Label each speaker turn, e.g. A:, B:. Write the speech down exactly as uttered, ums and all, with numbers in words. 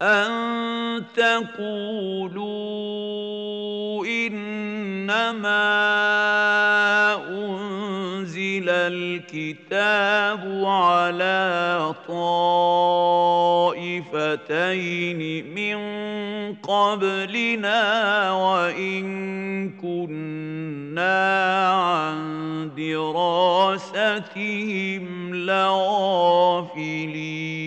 A: أَن تَقُولُوا إِنَّمَا أُنزِلَ الْكِتَابُ عَلَىٰ طَائِفَتَيْنِ مِن قَبْلِنَا وَإِن كُنَّا عَن دِرَاسَتِهِمْ لَغَافِلِينَ